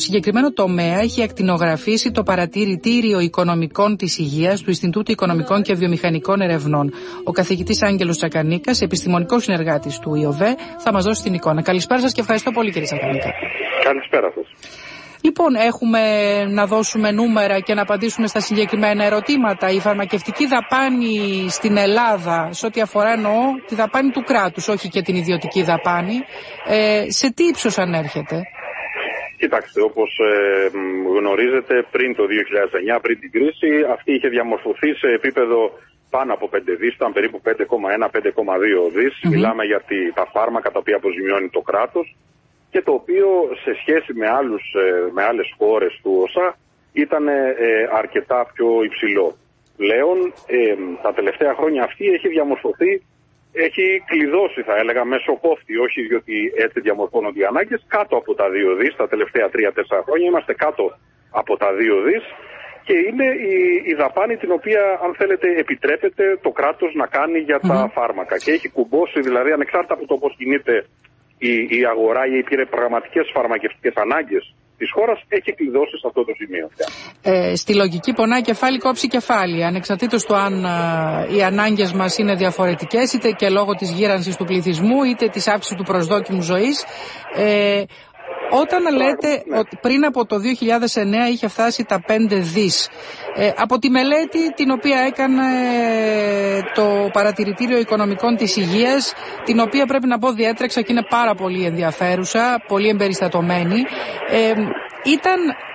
Συγκεκριμένο τομέα έχει ακτινογραφήσει το Παρατηρητήριο Οικονομικών της Υγείας του Ινστιτούτου Οικονομικών και Βιομηχανικών Ερευνών. Ο καθηγητής Άγγελος Τσακανίκας, επιστημονικός συνεργάτης του ΙΟΒΕ, θα μας δώσει την εικόνα. Καλησπέρα σας και ευχαριστώ πολύ, κύριε Τσακανίκα. Καλησπέρα σας. Λοιπόν, έχουμε να δώσουμε νούμερα και να απαντήσουμε στα συγκεκριμένα ερωτήματα. Η φαρμακευτική δαπάνη στην Ελλάδα, σε ό,τι αφορά εννοώ τη δαπάνη του κράτους, όχι και την ιδιωτική δαπάνη, σε τι ύψος ανέρχεται? Κοιτάξτε, όπως γνωρίζετε, πριν το 2009, πριν την κρίση, αυτή είχε διαμορφωθεί σε επίπεδο πάνω από 5 δις, ήταν περίπου 5,1-5,2 δις. Μιλάμε για τα φάρμακα τα οποία αποζημιώνει το κράτος και το οποίο σε σχέση με άλλες χώρες του ΟΣΑ ήταν αρκετά πιο υψηλό. Πλέον, τα τελευταία χρόνια αυτή έχει διαμορφωθεί, έχει κλειδώσει, θα έλεγα, μέσω κόφτη, όχι διότι έτσι διαμορφώνονται οι ανάγκες, κάτω από τα 2 δις. Τα τελευταία 3-4 χρόνια είμαστε κάτω από τα 2 δις και είναι η δαπάνη την οποία, αν θέλετε, επιτρέπεται το κράτος να κάνει για τα φάρμακα. Και έχει κουμπώσει, δηλαδή, ανεξάρτητα από το πώς κινείται η αγορά ή οι πραγματικές φαρμακευτικές ανάγκες της χώρας, έχει κλειδώσει σε αυτό το σημείο. Στη λογική πονάει κεφάλι, κόψει κεφάλι. Ανεξαρτήτως του αν οι ανάγκες μας είναι διαφορετικές, είτε και λόγω της γύρανσης του πληθυσμού, είτε της αύξησης του προσδόκιμου ζωής. Όταν λέτε ότι πριν από το 2009 είχε φτάσει τα 5 δις, από τη μελέτη την οποία έκανε το Παρατηρητήριο Οικονομικών της Υγείας, την οποία πρέπει να πω διέτρεξα και είναι πάρα πολύ ενδιαφέρουσα, πολύ εμπεριστατωμένη, ήταν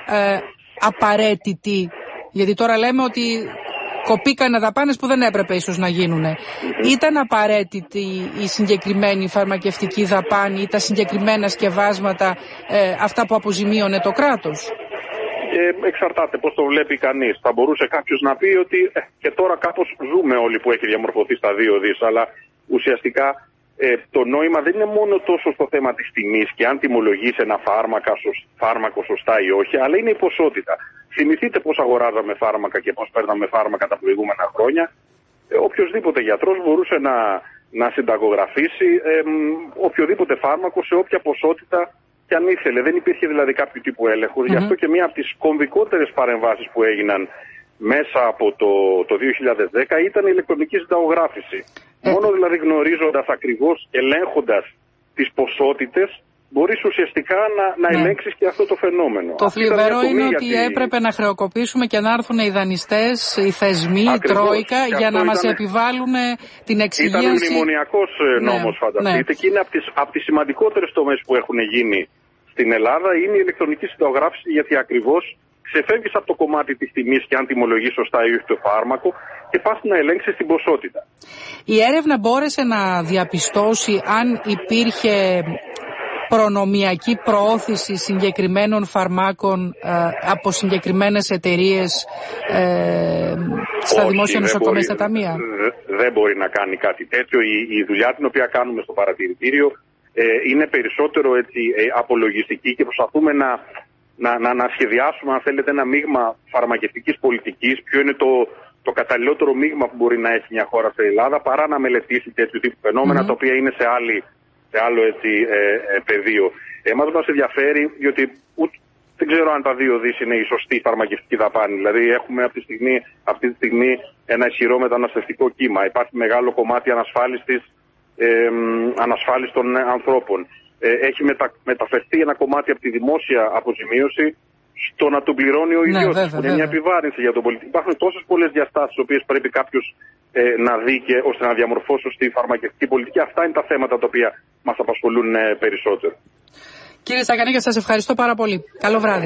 απαραίτητη, γιατί τώρα λέμε ότι κοπήκανε δαπάνες που δεν έπρεπε ίσως να γίνουν. Ήταν απαραίτητη η συγκεκριμένη φαρμακευτική δαπάνη ή τα συγκεκριμένα σκευάσματα, αυτά που αποζημίωνε το κράτος? Εξαρτάται πώς το βλέπει κανείς. Θα μπορούσε κάποιος να πει ότι και τώρα κάπως ζούμε όλοι που έχει διαμορφωθεί στα 2 δις, αλλά ουσιαστικά το νόημα δεν είναι μόνο τόσο στο θέμα της τιμής και αν τιμολογείς ένα φάρμακο σωστά ή όχι, αλλά είναι η ποσότητα. Θυμηθείτε πώς αγοράζαμε φάρμακα και πώς παίρναμε φάρμακα τα προηγούμενα χρόνια. Οποιοδήποτε γιατρός μπορούσε να συνταγογραφήσει οποιοδήποτε φάρμακο σε όποια ποσότητα και αν ήθελε. Δεν υπήρχε δηλαδή κάποιο τύπου έλεγχος. Γι' αυτό και μία από τις κομβικότερες παρεμβάσεις που έγιναν μέσα από το 2010 ήταν η ηλεκτρονική συνταγογράφηση. Μόνο δηλαδή γνωρίζοντας ακριβώς, ελέγχοντας τις ποσότητες, μπορείς ουσιαστικά να ελέγξεις και αυτό το φαινόμενο. Το θλιβερό είναι ότι έπρεπε να χρεοκοπήσουμε και να έρθουν οι δανειστές, οι θεσμοί, η Τρόικα, για να μας επιβάλλουν την εξυγίανση. Ήταν μνημονιακός νόμος, φανταστείτε, και είναι από τις σημαντικότερες τομές που έχουν γίνει στην Ελλάδα είναι η ηλεκτρονική συνταγογράφηση, γιατί ακριβώς ξεφεύγεις από το κομμάτι της τιμής και αν τιμολογείς σωστά ή όχι το φάρμακο και πας να ελέγξεις την ποσότητα. Η έρευνα μπόρεσε να διαπιστώσει αν υπήρχε προνομιακή προώθηση συγκεκριμένων φαρμάκων από συγκεκριμένες εταιρείες στα δημόσια νοσοκομεία, στα ταμεία? Δεν μπορεί να κάνει κάτι τέτοιο. Η δουλειά την οποία κάνουμε στο παρατηρητήριο είναι περισσότερο έτσι, απολογιστική και προσπαθούμε να σχεδιάσουμε, αν θέλετε, ένα μείγμα φαρμακευτικής πολιτικής, ποιο είναι το καταλληλότερο μείγμα που μπορεί να έχει μια χώρα στην Ελλάδα, παρά να μελετήσει τέτοιου τύπου φαινόμενα, τα οποία είναι σε άλλο έτσι, πεδίο. Εμάς μας ενδιαφέρει, διότι δεν ξέρω αν τα 2 δις είναι η σωστή φαρμακευτική δαπάνη. Δηλαδή, έχουμε αυτή τη στιγμή ένα ισχυρό μεταναστευτικό κύμα. Υπάρχει μεγάλο κομμάτι ανασφάλιστων ανθρώπων. Έχει μεταφερθεί ένα κομμάτι από τη δημόσια αποζημίωση στο να τον πληρώνει ο ιδιώτης, που είναι μια επιβάρυνση για τον πολίτη. Υπάρχουν τόσες πολλές διαστάσεις, τις οποίες πρέπει κάποιος να δει και ώστε να διαμορφώσει στη φαρμακευτική πολιτική. Αυτά είναι τα θέματα τα οποία μας απασχολούν περισσότερο. Κύριε Τσακανίκα, σας ευχαριστώ πάρα πολύ. Καλό βράδυ.